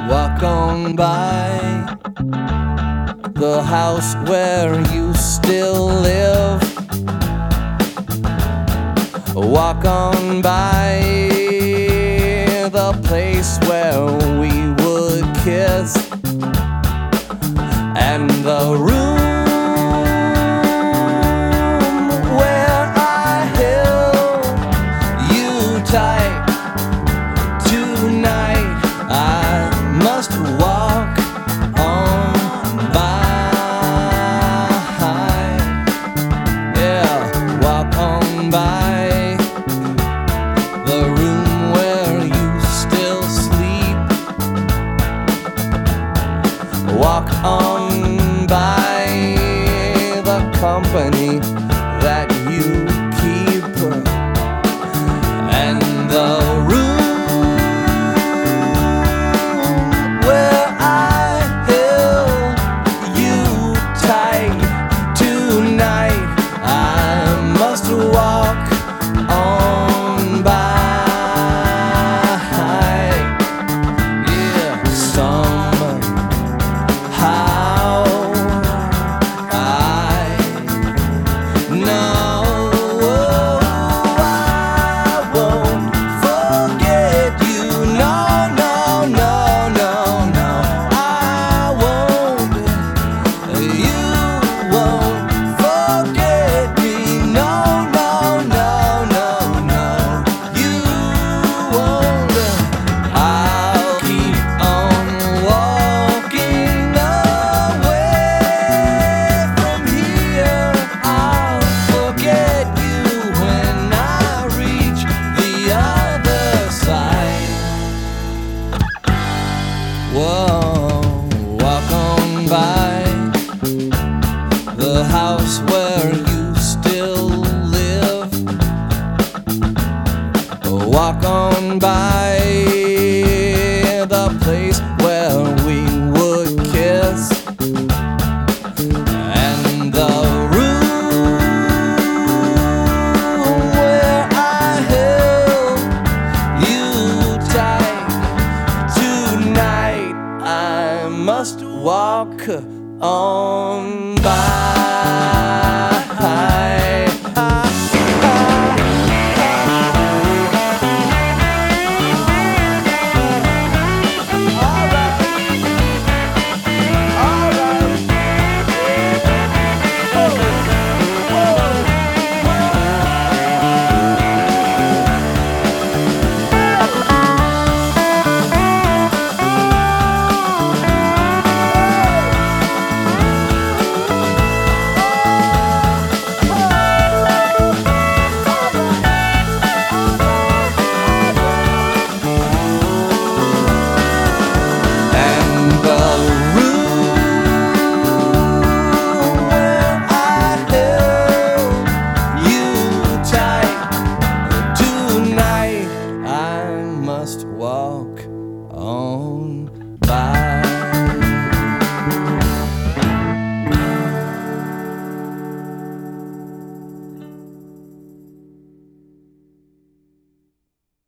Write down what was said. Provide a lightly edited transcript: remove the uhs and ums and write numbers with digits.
Walk on by the house where you still live. Walk on by the place where we would kiss, and the room where I held you tight. Tonight I must walk on by. Yeah, walk on by the room where you still sleep. Walk on by the company that you keep, and the room where I held you tight. Tonight I must walk on by. Yeah, somehow I know I won't forget you. No, no, no, no, no, I won't. You won't forget me. No, no, no, no, no, you won't. I'll keep on walking away from here. I'll forget you when I reach the other side. Whoa, walk on by the house where you still live. Walk on by the place where we would kiss, and the room where I held you tight. Tonight I must walk on